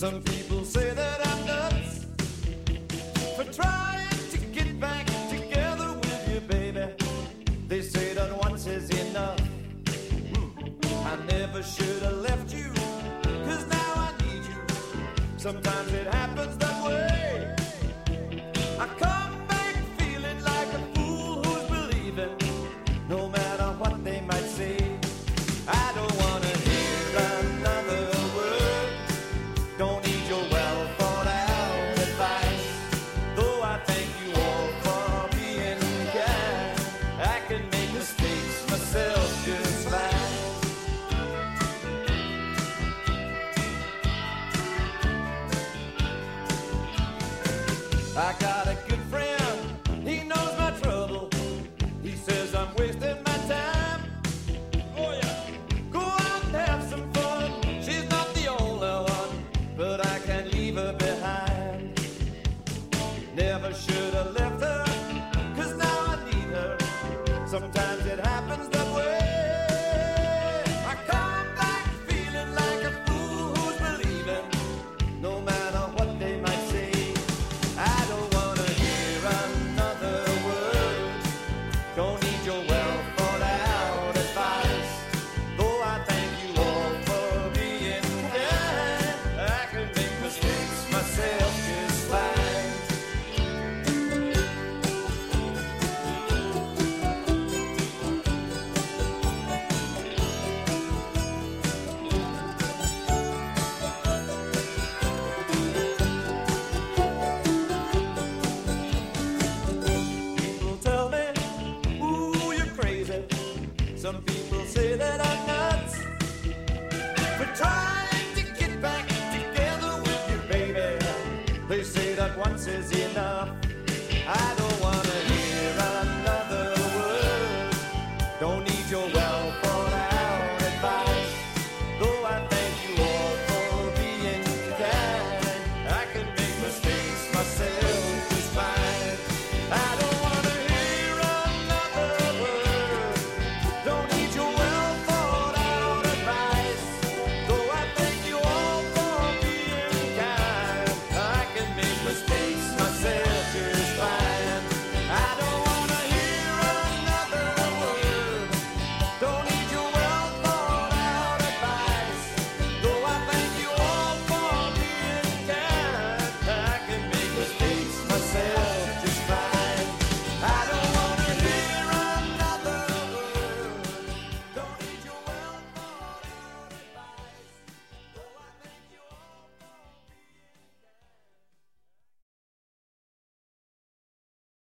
Some people say that I'm nuts for trying to get back together with you, baby. They say that once is enough. I never should have left you, 'cause now I need you. Sometimes it happens that way. I come back feeling like a fool who's believing, no matter what they might say. I don't wanna hear another word. Don't need your well thought out advice. Though I thank you all for being kind, I can make mistakes myself just fine. I got a good friend, he knows my trouble. He says I'm wasting my time. Oh yeah, go out and have some fun. She's not the only one, but I can't leave her behind. Never should have left her, 'cause now I need her. Sometimes it happens that way. I come back feeling like a fool who's believing, no matter what they might say. I don't wanna hear another word. Don't need your well thought out advice. Though I thank you all for being kind, I can make mistakes myself just fine. People tell me, ooh, you're crazy. Some people say that I'm nuts for trying to get back together with you, baby. They say that once is enough. I don't